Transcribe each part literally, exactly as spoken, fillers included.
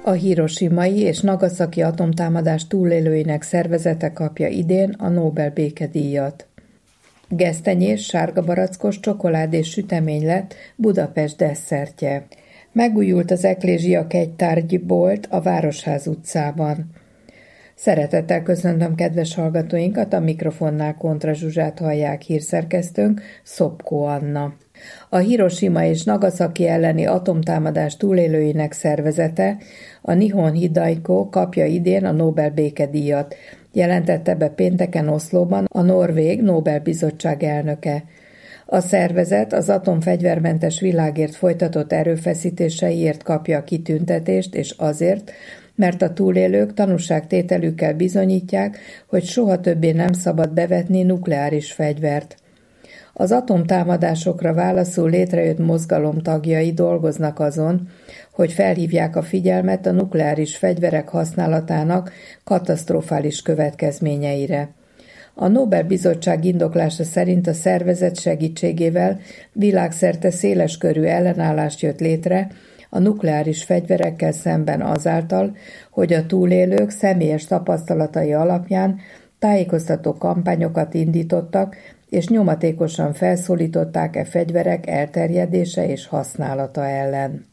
A hiroshimai és nagasaki atomtámadás túlélőinek szervezete kapja idén a Nobel békedíjat. Gesztenyés, sárgabarackos, csokolád és sütemény lett Budapest desszertje. Megújult az Eklézsia kegytárgybolt a Városház utcában. Szeretettel köszöntöm kedves hallgatóinkat, a mikrofonnál Kontra Zsuzsát hallják, hírszerkesztőnk Szopkó Anna. A Hiroshima és Nagasaki elleni atomtámadás túlélőinek szervezete, a Nihon Hidaiko kapja idén a Nobel békedíjat, jelentette be pénteken Oszlóban a Norvég Nobel-bizottság elnöke. A szervezet az atomfegyvermentes világért folytatott erőfeszítéseiért kapja a kitüntetést, és azért, mert a túlélők tanúságtételükkel bizonyítják, hogy soha többé nem szabad bevetni nukleáris fegyvert. Az atomtámadásokra válaszul létrejött mozgalom tagjai dolgoznak azon, hogy felhívják a figyelmet a nukleáris fegyverek használatának katasztrofális következményeire. A Nobel-bizottság indoklása szerint a szervezet segítségével világszerte széleskörű ellenállást jött létre a nukleáris fegyverekkel szemben azáltal, hogy a túlélők személyes tapasztalatai alapján tájékoztató kampányokat indítottak, és nyomatékosan felszólították e fegyverek elterjedése és használata ellen.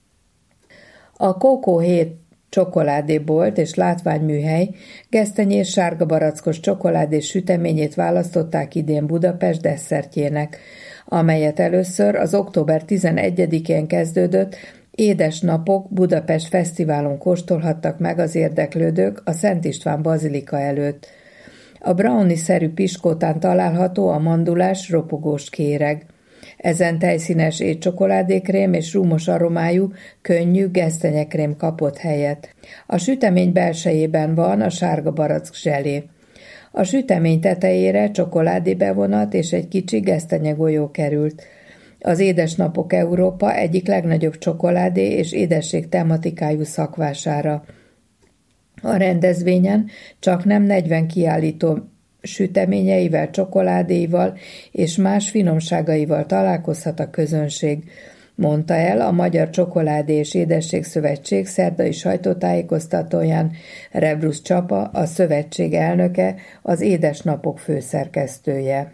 A Kókó hét csokoládébolt és látványműhely gesztenyés sárgabarackos csokolád és süteményét választották idén Budapest desszertjének, amelyet először az október tizenegyedikén kezdődött Édes napok Budapest fesztiválon kóstolhattak meg az érdeklődők a Szent István bazilika előtt. A brownie-szerű piskótán található a mandulás ropogós kéreg. Ezen tejszínes étcsokoládékrém és rúmos aromájú, könnyű gesztenyekrém kapott helyet. A sütemény belsejében van a sárga barack zselé. A sütemény tetejére csokoládé bevonat és egy kicsi gesztenyegolyó került. Az Édesnapok Európa egyik legnagyobb csokoládé és édesség tematikájú szakvására. A rendezvényen csaknem negyven kiállító süteményeivel, csokoládéival és más finomságaival találkozhat a közönség, mondta el a Magyar Csokoládé és Édesség Szövetség szerdai sajtótájékoztatóján Rebrusz Csapa, a szövetség elnöke, az Édesnapok főszerkesztője.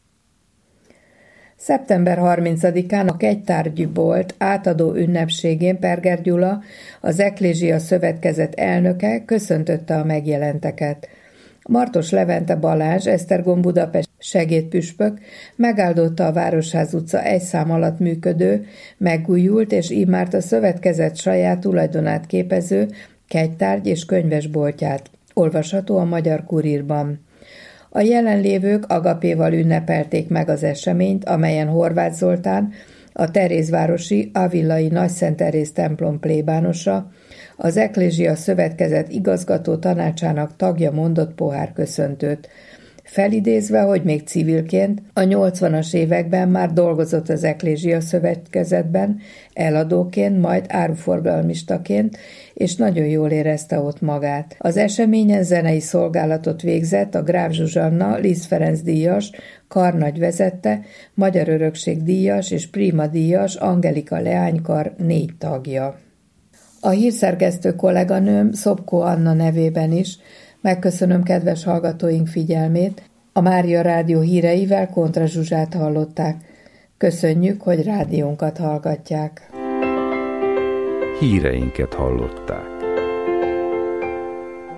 szeptember harmincadikán a kegytárgybolt átadó ünnepségén Perger Gyula, az Eklézsia Szövetkezet elnöke köszöntötte a megjelenteket. Martos Levente Balázs, Esztergom Budapest segédpüspök megáldotta a Városház utca egy szám alatt működő, megújult és immárt a szövetkezet saját tulajdonát képező kegytárgy és könyvesboltját. Olvasható a Magyar Kurírban. A jelenlévők agapéval ünnepelték meg az eseményt, amelyen Horváth Zoltán, a Terézvárosi Avillai Nagyszent Teréz templom plébánosa, az Eklézsia Szövetkezet igazgató tanácsának tagja mondott pohárköszöntőt, felidézve, hogy még civilként a nyolcvanas években már dolgozott az Eklézsia Szövetkezetben, eladóként, majd áruforgalmistaként, és nagyon jól érezte ott magát. Az eseményen zenei szolgálatot végzett a Gráf Zsuzsanna, Liszt Ferenc díjas, karnagy vezette, Magyar Örökség díjas és Prima díjas Angelika Leánykar négy tagja. A hírszerkesztő kolléganőm Szopkó Anna nevében is megköszönöm kedves hallgatóink figyelmét. A Mária Rádió híreivel Kontra Zsuzsát hallották. Köszönjük, hogy rádiónkat hallgatják. Híreinket hallották.